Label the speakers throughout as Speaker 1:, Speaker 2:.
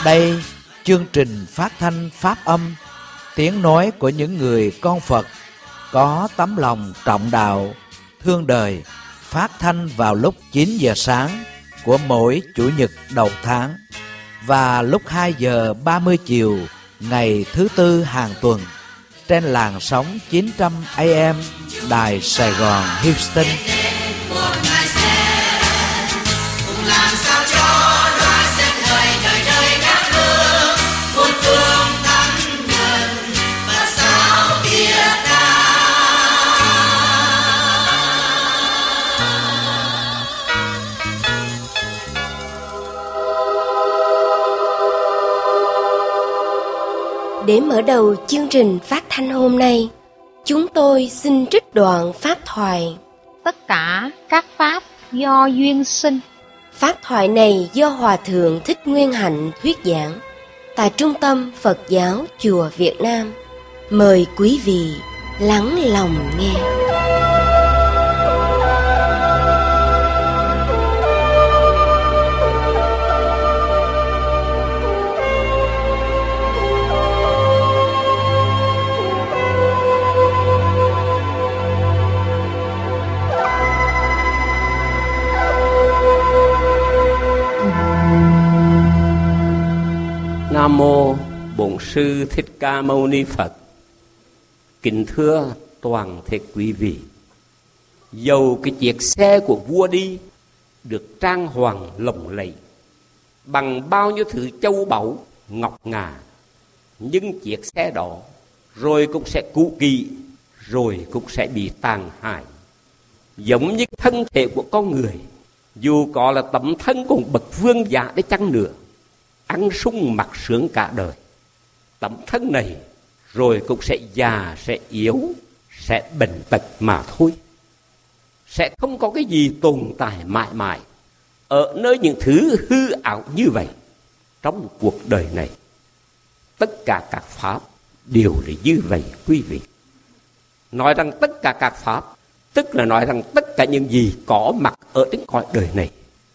Speaker 1: Đây, chương trình phát thanh Pháp âm, tiếng nói của những người con Phật có tấm lòng trọng đạo, thương đời, phát thanh vào lúc 9 giờ sáng của mỗi Chủ nhật đầu tháng và lúc 2 giờ 30 chiều ngày thứ Tư hàng tuần trên làn sóng 900 AM Đài Sài Gòn Houston.
Speaker 2: Để mở đầu chương trình phát thanh hôm nay, chúng tôi xin trích đoạn pháp thoại.
Speaker 3: Tất cả các pháp do duyên sinh.
Speaker 2: Pháp thoại này do Hòa Thượng Thích Nguyên Hạnh thuyết giảng tại Trung tâm Phật giáo Chùa Việt Nam. Mời quý vị lắng lòng nghe.
Speaker 4: Nam mô Bổn Sư Thích Ca Mâu Ni Phật. Kính thưa toàn thể quý vị, dầu cái chiếc xe của vua đi được trang hoàng lộng lẫy bằng bao nhiêu thứ châu báu ngọc ngà, nhưng chiếc xe đó rồi cũng sẽ cũ kỹ, rồi cũng sẽ bị tàn hại. Giống như thân thể của con người, dù có là tấm thân của bậc vương giả để chăng nữa, ăn sung mặc sướng cả đời, tấm thân này rồi cũng sẽ già, sẽ yếu, sẽ bệnh tật mà thôi. Sẽ không có cái gì tồn tại mãi mãi ở nơi những thứ hư ảo như vậy. Trong cuộc đời này, tất cả các pháp đều là như vậy quý vị. Nói rằng tất cả các pháp, tức là nói rằng tất cả những gì có mặt ở trên cõi đời này,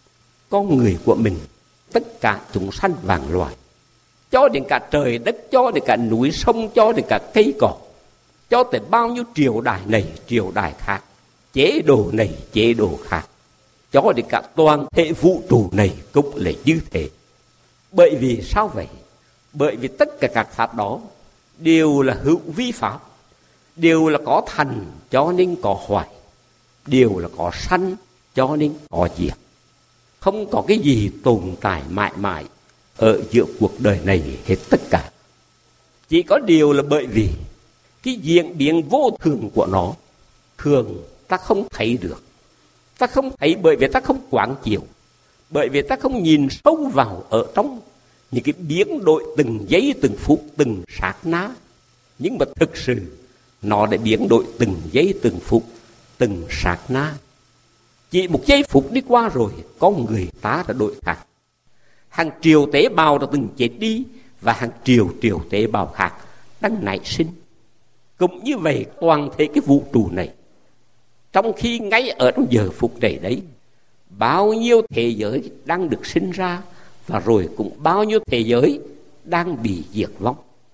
Speaker 4: con người của mình, tất cả chúng sanh vạn loài, cho đến cả trời đất, cho đến cả núi sông, cho đến cả cây cỏ, cho tới bao nhiêu triều đại này, triều đại khác, chế độ này, chế độ khác, cho đến cả toàn thể vũ trụ này cũng là như thế. Bởi vì sao vậy? Bởi vì tất cả các pháp đó đều là hữu vi pháp, đều là có thành cho nên có hoại, đều là có sanh cho nên có diệt. Không có cái gì tồn tại mãi mãi ở giữa cuộc đời này hết tất cả. Chỉ có điều là bởi vì cái diễn biến vô thường của nó thường ta không thấy được. Ta không thấy bởi vì ta không quán chiếu, bởi vì ta không nhìn sâu vào ở trong những cái biến đổi từng giây từng phút từng sát na. Nhưng mà thực sự nó đã biến đổi từng giây từng phút từng sát na. Chỉ một giây phút đi qua rồi, con người ta đã đổi khác. Hàng triệu tế bào đã từng chết đi và hàng triệu triệu tế bào khác đang nảy sinh. Cũng như vậy toàn thể cái vũ trụ này, trong khi ngay ở trong giờ phút này đấy, bao nhiêu thế giới đang được sinh ra và rồi cũng bao nhiêu thế giới đang bị diệt vong.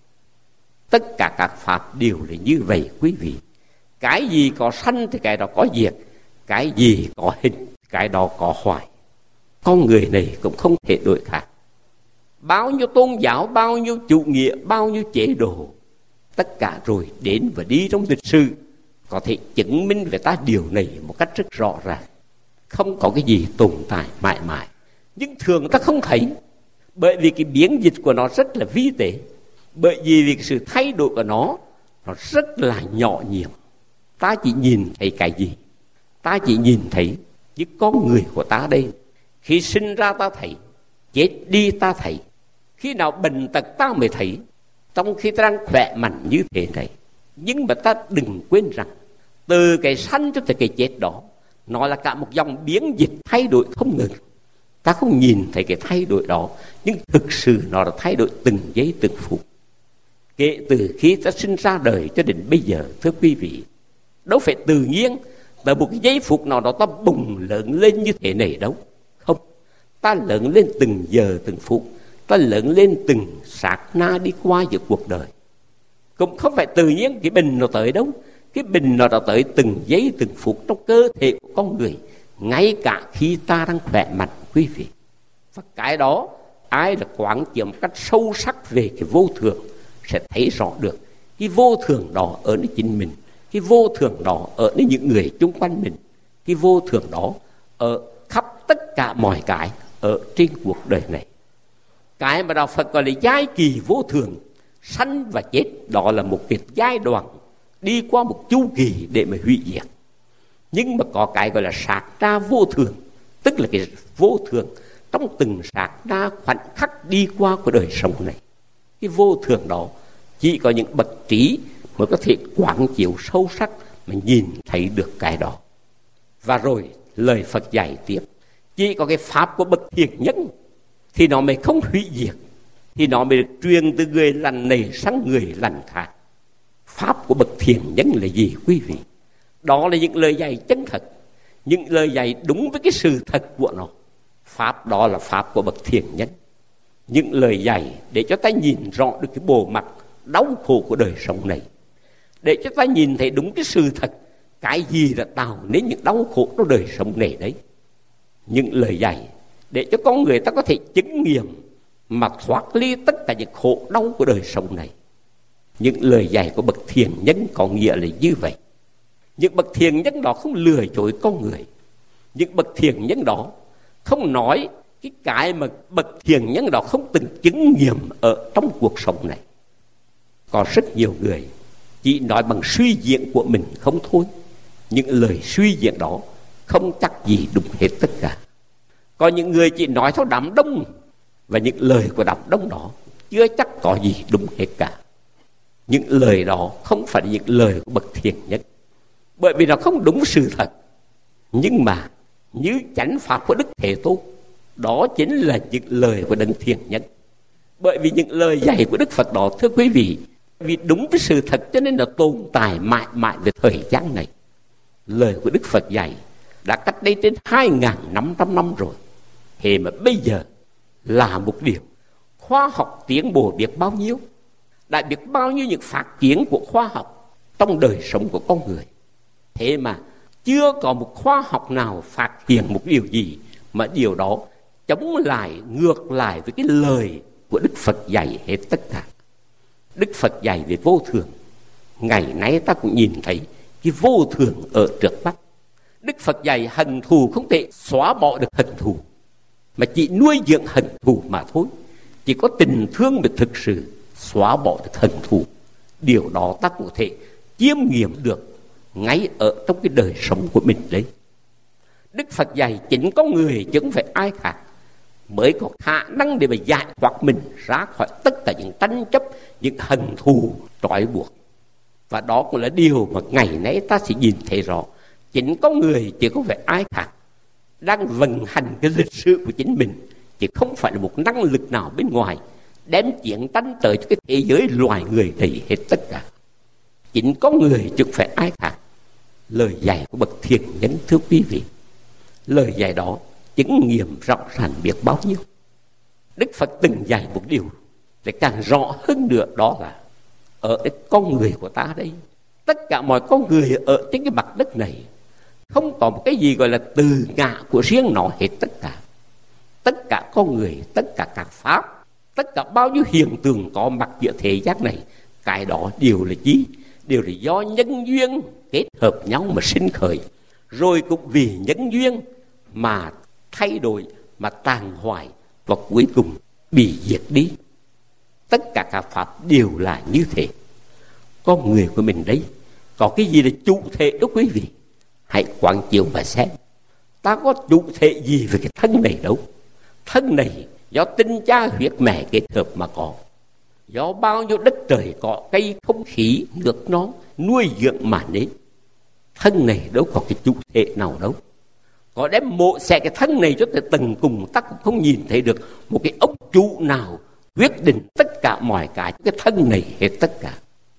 Speaker 4: Tất cả các pháp đều là như vậy quý vị. Cái gì có sanh thì cái đó có diệt, cái gì có hình, cái đó có hoại. Con người này cũng không thể đổi khác. Bao nhiêu tôn giáo, bao nhiêu chủ nghĩa, bao nhiêu chế độ, tất cả rồi đến và đi trong lịch sử có thể chứng minh về ta điều này một cách rất rõ ràng. Không có cái gì tồn tại mãi mãi. Nhưng thường ta không thấy, bởi vì cái biến dịch của nó rất là vi tế, bởi vì cái sự thay đổi của nó rất là nhỏ nhiệm. Ta chỉ nhìn thấy cái gì? Ta chỉ nhìn thấy những con người của ta đây. Khi sinh ra ta thấy, chết đi ta thấy, khi nào bệnh tật ta mới thấy, trong khi ta đang khỏe mạnh như thế này. Nhưng mà ta đừng quên rằng từ cái sanh cho tới cái chết đó, nó là cả một dòng biến dịch thay đổi không ngừng. Ta không nhìn thấy cái thay đổi đó, nhưng thực sự nó đã thay đổi từng giây từng phút. Kể từ khi ta sinh ra đời cho đến bây giờ, thưa quý vị, đâu phải tự nhiên từ một cái giây phút nào đó ta bùng lớn lên như thế này đâu. Không, ta lớn lên từng giờ từng phút, ta lớn lên từng sát na đi qua giữa cuộc đời. Cũng không phải tự nhiên cái bình nó tới đâu. Cái bình nó đã tới từng giây từng phút trong cơ thể của con người, ngay cả khi ta đang khỏe mạnh, quý vị. Và cái đó ai là quán chiếu một cách sâu sắc về cái vô thường sẽ thấy rõ được cái vô thường đó ở nơi chính mình, cái vô thường đó ở nơi những người chung quanh mình, cái vô thường đó ở khắp tất cả mọi cái ở trên cuộc đời này. Cái mà Đạo Phật gọi là giai kỳ vô thường, sanh và chết, đó là một cái giai đoạn đi qua một chu kỳ để mà hủy diệt. Nhưng mà có cái gọi là sát na vô thường, tức là cái vô thường trong từng sát na khoảnh khắc đi qua của đời sống này. Cái vô thường đó chỉ có những bậc trí mới có thể quán chiếu sâu sắc mà nhìn thấy được cái đó. Và rồi lời Phật dạy tiếp, chỉ có cái pháp của bậc thiện nhân thì nó mới không hủy diệt, thì nó mới được truyền từ người lành này sang người lành khác. Pháp của bậc thiện nhân là gì quý vị? Đó là những lời dạy chân thật, những lời dạy đúng với cái sự thật của nó. Pháp đó là pháp của bậc thiện nhân. Những lời dạy để cho ta nhìn rõ được cái bộ mặt đau khổ của đời sống này, để cho ta nhìn thấy đúng cái sự thật, cái gì đã tạo nên những đau khổ trong đời sống này đấy. Những lời dạy để cho con người ta có thể chứng nghiệm mà thoát ly tất cả những khổ đau của đời sống này. Những lời dạy của bậc thiện nhân có nghĩa là như vậy. Những bậc thiện nhân đó không lừa dối con người. Những bậc thiện nhân đó không nói cái mà bậc thiện nhân đó không từng chứng nghiệm ở trong cuộc sống này. Có rất nhiều người chỉ nói bằng suy diễn của mình không thôi. Những lời suy diễn đó không chắc gì đúng hết tất cả. Có những người chỉ nói theo đám đông, và những lời của đám đông đó chưa chắc có gì đúng hết cả. Những lời đó không phải những lời của bậc thiện nhân, bởi vì nó không đúng sự thật. Nhưng mà như chánh pháp của Đức Thế Tôn, đó chính là những lời của đấng thiện nhân. Bởi vì những lời dạy của Đức Phật đó, thưa quý vị, vì đúng với sự thật cho nên là tồn tại mãi mãi về thời gian này. Lời của Đức Phật dạy đã cách đây đến 2.500 năm rồi. Thế mà bây giờ là một điều khoa học tiến bộ biết bao nhiêu, đã biết bao nhiêu những phát triển của khoa học trong đời sống của con người. Thế mà chưa có một khoa học nào phát hiện một điều gì mà điều đó chống lại, ngược lại với cái lời của Đức Phật dạy hết tất cả. Đức Phật dạy về vô thường, ngày nay ta cũng nhìn thấy cái vô thường ở trước mắt. Đức Phật dạy hận thù không thể xóa bỏ được hận thù, mà chỉ nuôi dưỡng hận thù mà thôi. Chỉ có tình thương mới thực sự xóa bỏ được hận thù. Điều đó ta cũng có thể chiêm nghiệm được ngay ở trong cái đời sống của mình đấy. Đức Phật dạy chính con người chứ không phải ai khác mới có khả năng để mà giải thoát mình ra khỏi tất cả những tranh chấp, những hận thù trói buộc. Và đó cũng là điều mà ngày nay ta sẽ nhìn thấy rõ. Chính con người chứ không phải ai khác đang vận hành cái lịch sử của chính mình, chứ không phải là một năng lực nào bên ngoài đem chiến tranh tới cho cái thế giới loài người này hết tất cả. Chính con người chứ không phải ai khác. Lời dạy của bậc thiện nhân, thưa quý vị, lời dạy đó chứng nghiệm rõ ràng biết bao nhiêu. Đức Phật từng dạy một điều để càng rõ hơn nữa, đó là ở cái con người của ta đây, tất cả mọi con người ở trên cái mặt đất này không có một cái gì gọi là từ ngã của riêng nó hết tất cả. Tất cả con người, tất cả các pháp, tất cả bao nhiêu hiện tượng có mặt giữa thế gian này, cái đó đều là gì? Đều là do nhân duyên kết hợp nhau mà sinh khởi, rồi cũng vì nhân duyên mà thay đổi, mà tàn hoại, và cuối cùng bị diệt đi. Tất cả các pháp đều là như thế. Con người của mình đấy có cái gì là chủ thể đó quý vị? Hãy quán chiếu và xem, ta có chủ thể gì về cái thân này đâu. Thân này do tinh cha huyết mẹ kết hợp mà có, do bao nhiêu đất trời có, cây không khí nước non nuôi dưỡng mà nên. Thân này đâu có cái chủ thể nào đâu. Có đem mộ xẻ cái thân này cho tới tầng cùng, ta cũng không nhìn thấy được một cái ông chủ nào quyết định tất cả mọi cái thân này hết tất cả.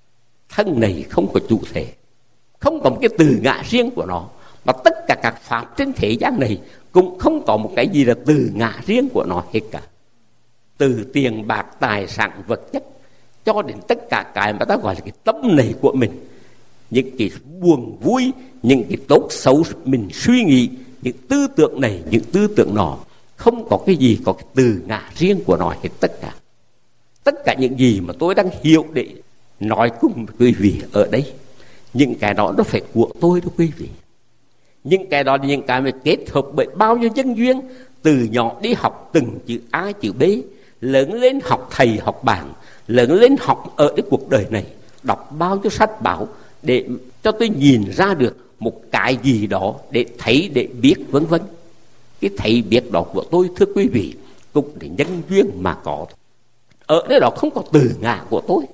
Speaker 4: Thân này không có chủ thể, không có một cái từ ngã riêng của nó, mà tất cả các pháp trên thế gian này cũng không có một cái gì là từ ngã riêng của nó hết cả. từ tiền bạc, tài sản, vật chất, cho đến tất cả cái mà ta gọi là cái tâm này của mình. Những cái buồn vui, những cái tốt xấu mình suy nghĩ, những tư tưởng này, những tư tưởng nọ, không có cái gì có cái từ ngã riêng của nó hết tất cả. Tất cả những gì mà tôi đang hiểu để nói cùng quý vị ở đây, những cái đó nó phải của tôi đó quý vị. Những cái đó là những cái mà kết hợp bởi bao nhiêu nhân duyên. Từ nhỏ đi học từng chữ A chữ B, lớn lên học thầy học bạn, lớn lên học ở cái cuộc đời này, đọc bao nhiêu sách báo để cho tôi nhìn ra được một cái gì đó để thấy, để biết, vân vân. Cái thấy biết đó của tôi, thưa quý vị, cũng là nhân duyên mà có. Ở nơi đó không có từ ngã của tôi,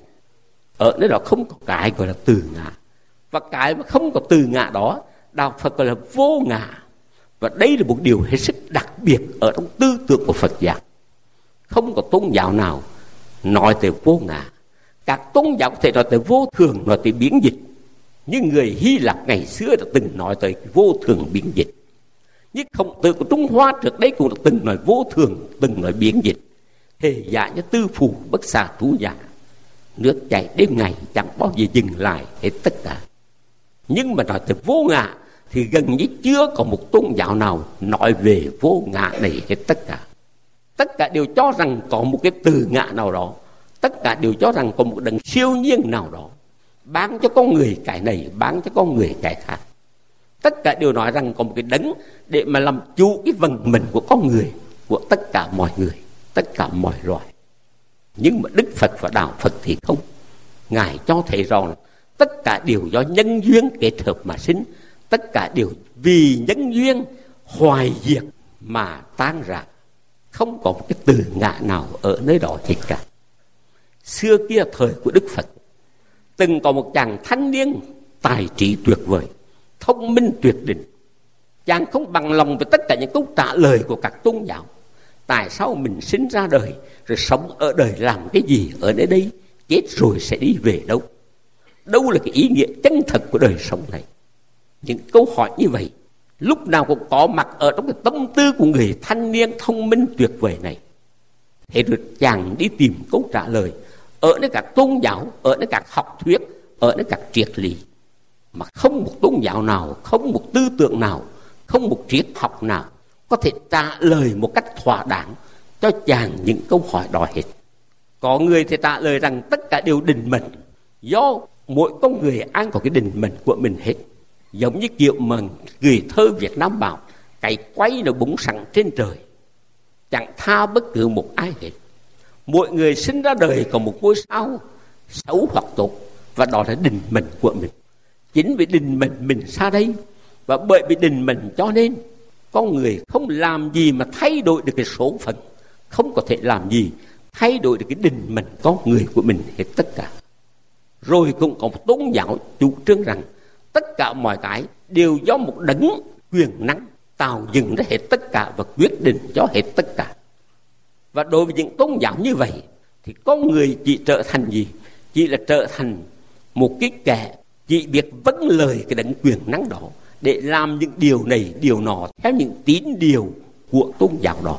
Speaker 4: ở nơi đó không có cái gọi là từ ngã. Và cái mà không có từ ngã đó, đạo Phật gọi là vô ngã. Và đây là một điều hết sức đặc biệt ở trong tư tưởng của Phật giáo. Không có tôn giáo nào nói tới vô ngã. Các tôn giáo có thể nói tới vô thường, nói tới biến dịch. Như người Hy Lạp ngày xưa đã từng nói tới vô thường biến dịch. Nhưng Khổng Tử của Trung Hoa trước đây cũng đã từng nói vô thường, từng nói biến dịch. Hề giả như tư phù bất xà thú giả, nước chảy đêm ngày chẳng bao giờ dừng lại hết tất cả. Nhưng mà nói tới vô ngã thì gần như chưa có một tôn giáo nào nói về vô ngã này hết tất cả. Tất cả đều cho rằng có một cái từ ngã nào đó, tất cả đều cho rằng có một đấng siêu nhiên nào đó ban cho con người cái này, ban cho con người cái khác. Tất cả đều nói rằng có một cái đấng để mà làm chủ cái vận mệnh của con người, của tất cả mọi người, tất cả mọi loài. Nhưng mà Đức Phật và đạo Phật thì không. Ngài cho thấy rằng tất cả đều do nhân duyên kết hợp mà sinh, tất cả đều vì nhân duyên hoài diệt mà tan rã. Không có một cái từ ngã nào ở nơi đó hết cả. Xưa kia thời của Đức Phật, từng có một chàng thanh niên tài trí tuyệt vời, thông minh tuyệt đỉnh. Chàng không bằng lòng với tất cả những câu trả lời của các tôn giáo. Tại sao mình sinh ra đời, rồi sống ở đời làm cái gì ở nơi đây, chết rồi sẽ đi về đâu? Đâu là cái ý nghĩa chân thật của đời sống này? Những câu hỏi như vậy lúc nào cũng có mặt ở trong cái tâm tư của người thanh niên thông minh tuyệt vời này. Thế rồi chàng đi tìm câu trả lời ở nơi các tôn giáo, ở nơi các học thuyết, ở nơi các triết lý. Mà không một tôn giáo nào, không một tư tưởng nào, không một triết học nào có thể trả lời một cách thỏa đáng cho chàng những câu hỏi đó hết. Có người thì trả lời rằng tất cả đều định mệnh, do mỗi con người ai có cái định mệnh của mình hết. Giống như kiểu mà người thơ Việt Nam bảo, cái quay nó búng sẵn trên trời, chẳng tha bất cứ một ai hết. Mỗi người sinh ra đời có một ngôi sao xấu hoặc tốt, và đó là định mệnh của mình. Chính vì định mệnh mình xa đây, và bởi vì định mệnh cho nên con người không làm gì mà thay đổi được cái số phận, không có thể làm gì thay đổi được cái định mệnh con người của mình hết tất cả. Rồi cũng có một tôn giáo chủ trương rằng tất cả mọi cái đều do một đấng quyền năng tạo dựng ra hết tất cả và quyết định cho hết tất cả. Và đối với những tôn giáo như vậy thì con người chỉ trở thành gì? Chỉ là trở thành một cái kẻ chỉ biết vâng lời cái đấng quyền năng đó để làm những điều này điều nọ theo những tín điều của tôn giáo đó.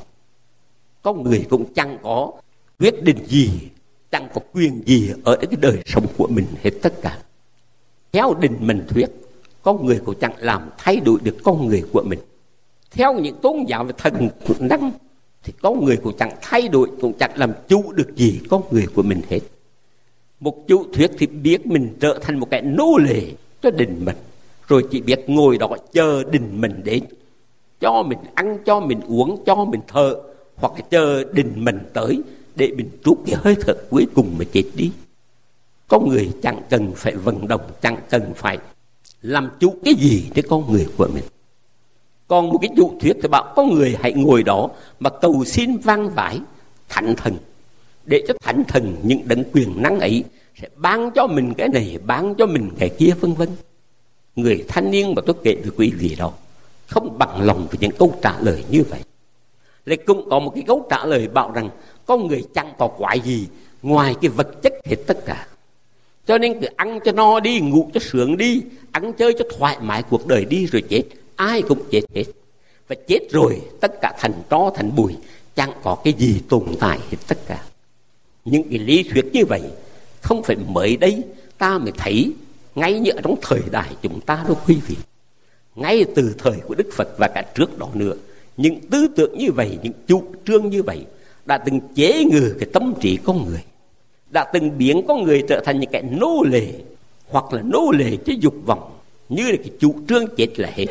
Speaker 4: Con người cũng chẳng có quyết định gì, chẳng có quyền gì ở cái đời sống của mình hết tất cả. Theo định mệnh thuyết, con người cũng chẳng làm thay đổi được con người của mình. Theo những tôn giáo về thần năng thì con người cũng chẳng thay đổi, cũng chẳng làm chủ được gì con người của mình hết. Một chủ thuyết thì biết mình trở thành một cái nô lệ cho định mệnh, rồi chỉ biết ngồi đó chờ định mệnh đến, cho mình ăn, cho mình uống, cho mình thở, hoặc chờ định mệnh tới để mình trút cái hơi thở cuối cùng mà chết đi. Con người chẳng cần phải vận động, chẳng cần phải làm chủ cái gì để con người của mình. Còn một cái chủ thuyết thì bảo con người hãy ngồi đó mà cầu xin vang vãi thánh thần, để cho thánh thần những đấng quyền năng ấy sẽ ban cho mình cái này, ban cho mình cái kia, vân vân. Người thanh niên mà tôi kể với quý vị đó không bằng lòng với những câu trả lời như vậy. Lại cũng có một cái câu trả lời bảo rằng con người chẳng có quái gì ngoài cái vật chất hết tất cả. Cho nên cứ ăn cho no đi, ngủ cho sướng đi, ăn chơi cho thoải mái cuộc đời đi, rồi chết ai cũng chết hết. Và chết rồi tất cả thành tro thành bụi, chẳng có cái gì tồn tại hết tất cả. Những cái lý thuyết như vậy không phải mới đây ta mới thấy, ngay như ở trong thời đại chúng ta đó quý vị. Ngay từ thời của Đức Phật và cả trước đó nữa, những tư tưởng như vậy, những chủ trương như vậy đã từng chế ngự cái tâm trí con người, đã từng biến con người trở thành những cái nô lệ, hoặc là nô lệ cho dục vọng, như là cái chủ trương chết là hết.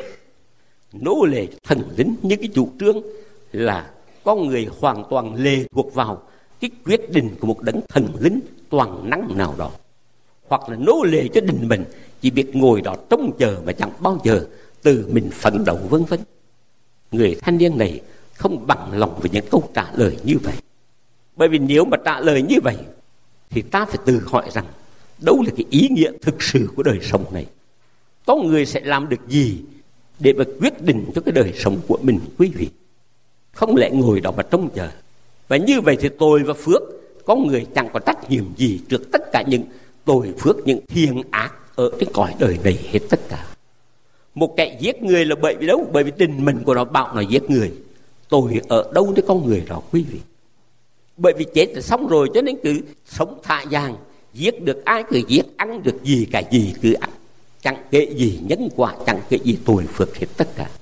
Speaker 4: Nô lệ thần linh, như cái chủ trương là con người hoàn toàn lệ thuộc vào cái quyết định của một đấng thần linh toàn năng nào đó, hoặc là nô lệ cho định mình, chỉ biết ngồi đó trông chờ mà chẳng bao giờ từ mình phấn đấu vân vân. Người thanh niên này không bằng lòng với những câu trả lời như vậy. Bởi vì nếu mà trả lời như vậy thì ta phải tự hỏi rằng đâu là cái ý nghĩa thực sự của đời sống này. Con người sẽ làm được gì để mà quyết định cho cái đời sống của mình quý vị? Không lẽ ngồi đó mà trông chờ? Và như vậy thì tội và phước, con người chẳng có trách nhiệm gì trước tất cả những tội phước, những thiện ác ở cái cõi đời này hết tất cả. Một kẻ giết người là bởi vì đâu? Bởi vì tình mình của nó bảo nó giết người. Tội ở đâu với con người đó quý vị? Bởi vì chết là xong rồi, cho nên cứ sống thả vàng, giết được ai cứ giết, ăn được gì cả gì cứ ăn, chẳng kể gì nhân quả, chẳng kể gì tội phước hết tất cả.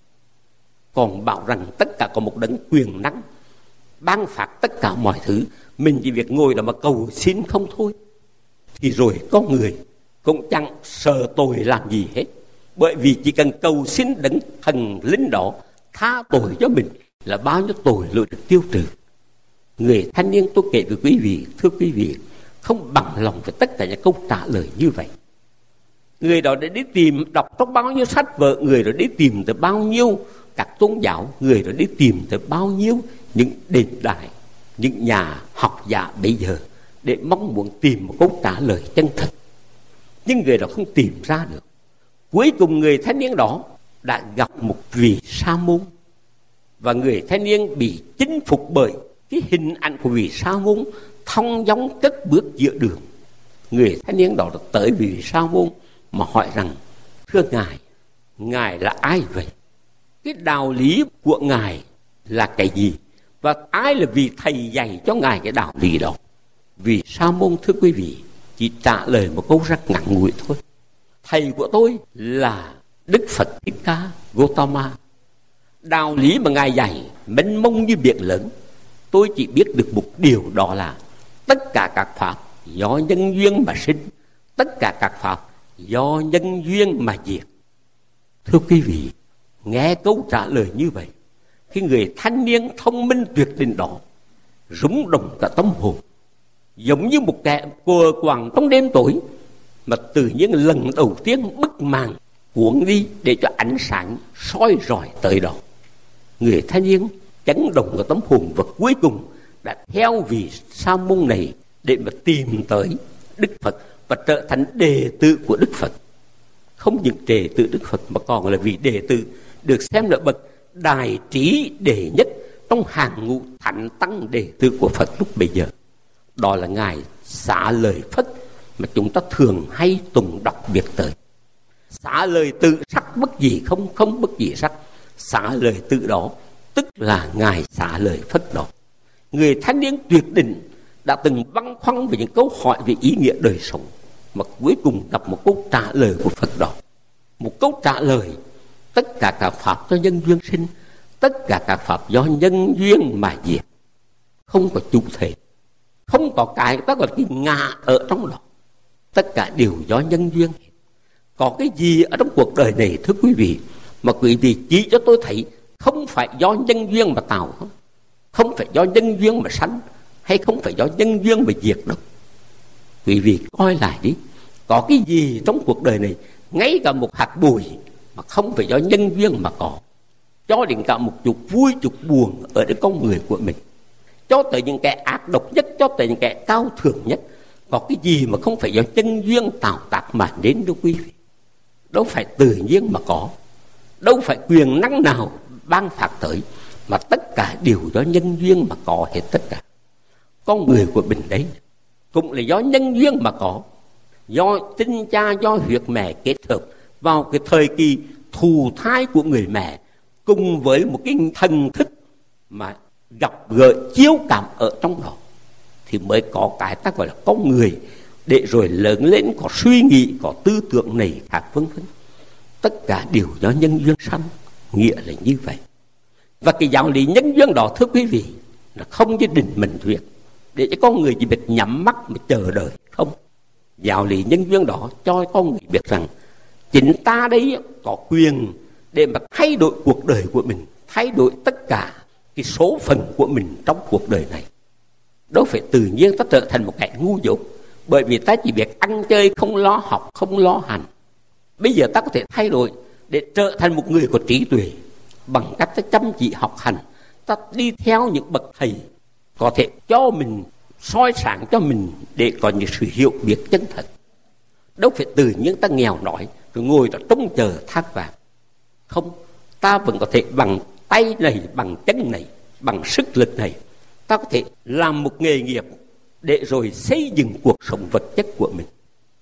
Speaker 4: Còn bảo rằng tất cả có một đấng quyền năng ban phát tất cả mọi thứ, mình chỉ việc ngồi đó mà cầu xin không thôi, thì rồi con người cũng chẳng sợ tội làm gì hết. Bởi vì chỉ cần cầu xin đấng thần linh đó tha tội cho mình là bao nhiêu tội lỗi được tiêu trừ. Người thanh niên tôi kể với quý vị, thưa quý vị, không bằng lòng với tất cả những câu trả lời như vậy. Người đó đã đi tìm, đọc trong bao nhiêu sách vở, người đó đi tìm tới bao nhiêu các tôn giáo, người đó đi tìm tới bao nhiêu những đền đài, những nhà học giả bây giờ để mong muốn tìm một câu trả lời chân thật. Nhưng người đó không tìm ra được. Cuối cùng người thanh niên đó đã gặp một vị sa môn, và người thanh niên bị chinh phục bởi cái hình ảnh của vị sa môn thong dong cất bước giữa đường. Người thanh niên đó đã tới vị sa môn mà hỏi rằng: thưa ngài là ai vậy? Cái đạo lý của ngài là cái gì? Và ai là vị thầy dạy cho ngài cái đạo lý đó? Vị sa môn, thưa quý vị, chỉ trả lời một câu rất ngắn ngủi thôi: thầy của tôi là Đức Phật Thích Ca Gautama. Đạo lý mà ngài dạy mênh mông như biển lớn, tôi chỉ biết được một điều, đó là tất cả các pháp do nhân duyên mà sinh, tất cả các pháp do nhân duyên mà diệt. Thưa quý vị, nghe câu trả lời như vậy, khi người thanh niên thông minh tuyệt đỉnh đó rung động cả tâm hồn, giống như một kẻ quờ quàng trong đêm tối mà tự nhiên lần đầu tiên bức màn cuốn đi để cho ánh sáng soi rọi tới đó. Người thanh niên chấn động cả tâm hồn và cuối cùng đã theo vị sa môn này để mà tìm tới Đức Phật và trở thành đệ tử của Đức Phật. Không những đệ tử Đức Phật mà còn là vị đệ tử được xem là bậc đại trí đệ nhất trong hàng ngũ thánh tăng đệ tử của Phật lúc bây giờ. Đó là ngài Xá Lợi Phất mà chúng ta thường hay tùng đọc biết tới. Xá Lợi tự sắc bất dị không, không bất dị sắc. Xá Lợi tự đó tức là ngài Xá Lợi Phất đó. Người thanh niên tuyệt đỉnh đã từng băn khoăn về những câu hỏi về ý nghĩa đời sống, mà cuối cùng gặp một câu trả lời của Phật đó. Một câu trả lời: tất cả các pháp do nhân duyên sinh, tất cả các pháp do nhân duyên mà diệt. Không có chủ thể, không có cái ta gọi là cái ngã ở trong đó, tất cả đều do nhân duyên. Có cái gì ở trong cuộc đời này, thưa quý vị, mà quý vị chỉ cho tôi thấy không phải do nhân duyên mà tạo, không phải do nhân duyên mà sanh, hay không phải do nhân duyên mà diệt đâu. Quý vị coi lại đi, có cái gì trong cuộc đời này, ngay cả một hạt bụi mà không phải do nhân duyên mà có, cho đến cả một chút vui chút buồn ở cái con người của mình, cho tới những kẻ ác độc nhất, cho tới những kẻ cao thượng nhất, có cái gì mà không phải do nhân duyên tạo tác mà đến đâu quý vị? Đâu phải tự nhiên mà có, đâu phải quyền năng nào ban phát tới, mà tất cả đều do nhân duyên mà có hết tất cả. Con người của mình đấy cũng là do nhân duyên mà có, do tinh cha, do huyết mẹ kết hợp vào cái thời kỳ thù thai của người mẹ, cùng với một cái thần thức mà gặp gỡ chiếu cảm ở trong đó, thì mới có cái ta gọi là con người, để rồi lớn lên có suy nghĩ, có tư tưởng này khác vân vân. Tất cả đều do nhân duyên sanh, nghĩa là như vậy. Và cái giáo lý nhân duyên đó, thưa quý vị, là không nhất định mình thuyết để cho con người chỉ biết nhắm mắt mà chờ đợi, không. Giáo lý nhân duyên đó cho con người biết rằng chính ta đấy có quyền để mà thay đổi cuộc đời của mình, thay đổi tất cả cái số phận của mình trong cuộc đời này. Đâu phải tự nhiên ta trở thành một kẻ ngu dốt bởi vì ta chỉ biết ăn chơi, không lo học, không lo hành. Bây giờ ta có thể thay đổi để trở thành một người có trí tuệ bằng cách ta chăm chỉ học hành, ta đi theo những bậc thầy có thể cho mình soi sáng cho mình để có những sự hiểu biết chân thật. Đâu phải tự nhiên ta nghèo nổi rồi ngồi ta trông chờ thác vàng. Không, ta vẫn có thể bằng tay này, bằng chân này, bằng sức lực này, ta có thể làm một nghề nghiệp để rồi xây dựng cuộc sống vật chất của mình.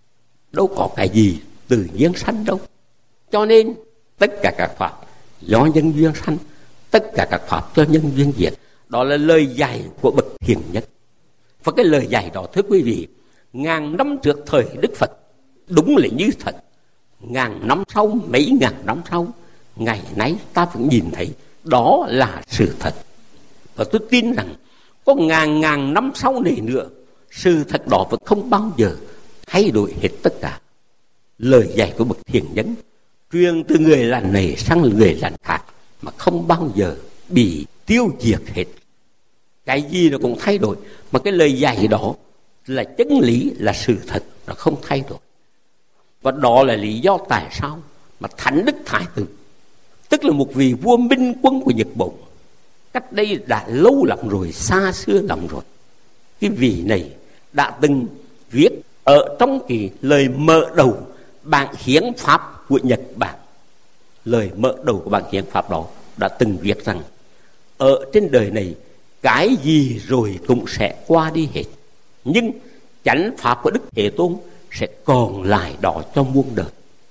Speaker 4: Đâu có cái gì tự nhiên sanh đâu. Cho nên tất cả các pháp do nhân duyên sanh, tất cả các pháp do nhân duyên diệt. Đó là lời dạy của bậc hiền nhất. Và cái lời dạy đó, thưa quý vị, ngàn năm trước thời Đức Phật đúng là như thật. Ngàn năm sau, mấy ngàn năm sau, ngày nay ta vẫn nhìn thấy đó là sự thật. Và tôi tin rằng có ngàn năm sau này nữa, sự thật đó vẫn không bao giờ thay đổi hết tất cả. Lời dạy của bậc thiền nhân truyền từ người lành này sang người lành khác mà không bao giờ bị tiêu diệt hết. Cái gì nó cũng thay đổi, mà cái lời dạy đó là chân lý, là sự thật, nó không thay đổi. Và đó là lý do tại sao mà Thánh Đức Thái Tử, tức là một vị vua minh quân của Nhật Bản, cách đây đã lâu lắm rồi, xa xưa lắm rồi, cái vị này đã từng viết ở trong cái lời mở đầu bản hiến pháp của Nhật Bản. Lời mở đầu của bản hiến pháp đó đã từng viết rằng ở trên đời này cái gì rồi cũng sẽ qua đi hết, nhưng chánh pháp của Đức Thế Tôn sẽ còn lại đó cho muôn đời.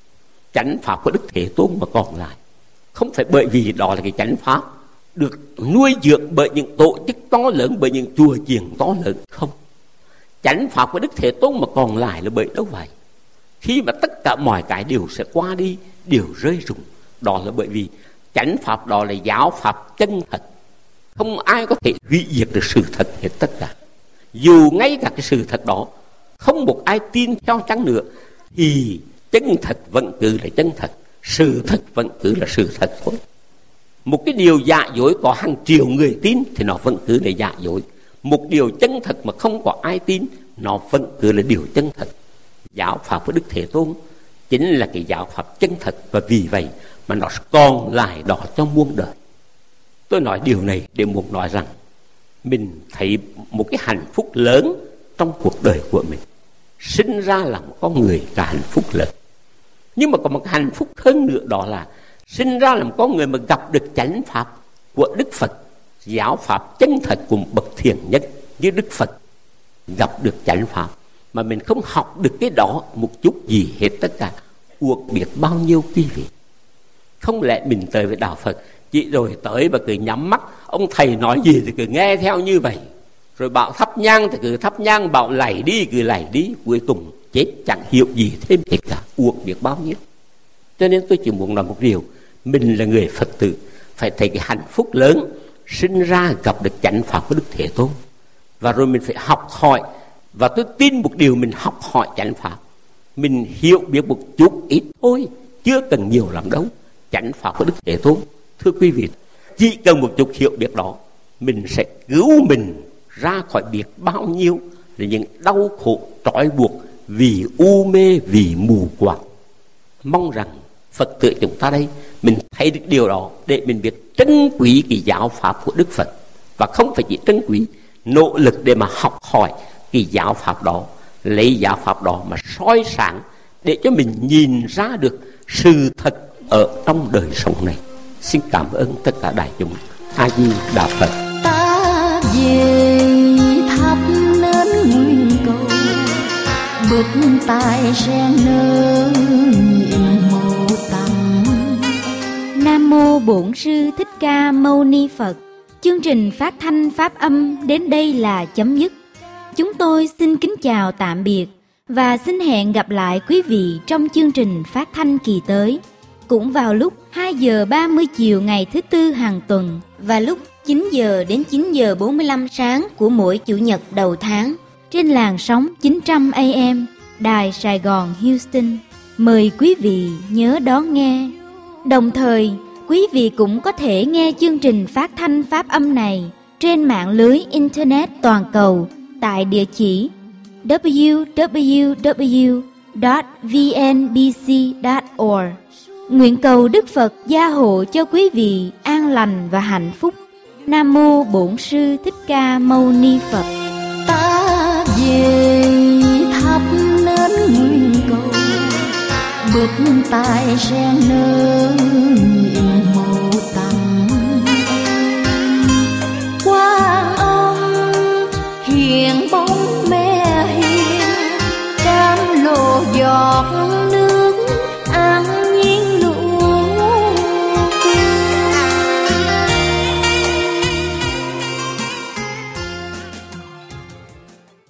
Speaker 4: Chánh pháp của Đức Thế Tôn mà còn lại, không phải bởi vì đó là cái chánh pháp được nuôi dưỡng bởi những tổ chức to lớn, bởi những chùa chiền to lớn, không. Chánh pháp của Đức Thế Tôn mà còn lại là bởi đâu vậy? Khi mà tất cả mọi cái đều sẽ qua đi, đều rơi rụng, đó là bởi vì chánh pháp đó là giáo pháp chân thật. Không ai có thể hủy diệt được sự thật hết tất cả. Dù ngay cả cái sự thật đó không một ai tin theo chăng nữa, thì chân thật vẫn cứ là chân thật, sự thật vẫn cứ là sự thật thôi. Một cái điều giả dối có hàng triệu người tin thì nó vẫn cứ là giả dối. Một điều chân thật mà không có ai tin, nó vẫn cứ là điều chân thật. Giáo pháp của Đức Thế Tôn chính là cái giáo pháp chân thật, và vì vậy mà nó còn lại đó cho muôn đời. Tôi nói điều này để muốn nói rằng mình thấy một cái hạnh phúc lớn trong cuộc đời của mình. Sinh ra là một con người là hạnh phúc lớn. Nhưng mà có một hạnh phúc hơn nữa, đó là sinh ra là một con người mà gặp được chánh pháp của Đức Phật, giáo pháp chân thật của một bậc thiền nhân như Đức Phật. Gặp được chánh pháp mà mình không học được cái đó một chút gì hết tất cả, uổng biết bao nhiêu quý vị. Không lẽ mình tới với đạo Phật chỉ rồi tới và cứ nhắm mắt, ông thầy nói gì thì cứ nghe theo như vậy, rồi bảo thắp nhang thì cứ thắp nhang, bảo lạy đi cứ lạy đi, cuối cùng chết chẳng hiểu gì thêm hết cả, uổng biết bao nhiêu. Cho nên tôi chỉ muốn nói một điều, mình là người Phật tử phải thấy cái hạnh phúc lớn sinh ra gặp được chánh pháp của Đức Thế Tôn, và rồi mình phải học hỏi. Và tôi tin một điều, mình học hỏi chánh pháp, mình hiểu biết một chút ít thôi, chưa cần nhiều lắm đâu, chánh pháp của Đức Thế Tôn. Thưa quý vị, chỉ cần một chút hiểu biết đó, mình sẽ cứu mình ra khỏi biết bao nhiêu là những đau khổ trói buộc vì u mê, vì mù quáng. Mong rằng Phật tử chúng ta đây mình thấy được điều đó để mình biết trân quý cái giáo pháp của Đức Phật, và không phải chỉ trân quý, nỗ lực để mà học hỏi cái giáo pháp đó, lấy giáo pháp đó mà soi sáng để cho mình nhìn ra được sự thật ở trong đời sống này. Xin cảm ơn tất cả đại chúng. A Di Đà Phật.
Speaker 5: Ta về thắp nến nguyện cầu, bực tài sen nơ nhiệm màu tặng.
Speaker 2: Nam mô Bổn Sư Thích Ca Mâu Ni Phật.
Speaker 6: Chương trình phát thanh pháp âm đến đây là chấm dứt. Chúng tôi xin kính chào tạm biệt và xin hẹn gặp lại quý vị trong chương trình phát thanh kỳ tới, cũng vào lúc 2 giờ 30 chiều ngày thứ Tư hàng tuần
Speaker 2: và lúc 9 giờ đến 9 giờ 45 sáng của mỗi Chủ nhật đầu tháng
Speaker 6: trên làn sóng 900 AM Đài Sài Gòn Houston. Mời quý vị nhớ đón nghe. Đồng thời, quý vị cũng có thể nghe chương trình phát thanh pháp âm này trên mạng lưới Internet toàn cầu tại địa chỉ www.vnbc.org. Nguyện cầu Đức Phật gia hộ cho quý vị an lành và hạnh phúc. Nam mô Bổn Sư Thích Ca Mâu Ni Phật.
Speaker 5: Ta về thắp nến nguyện cầu, bực tai sen nơ nhịp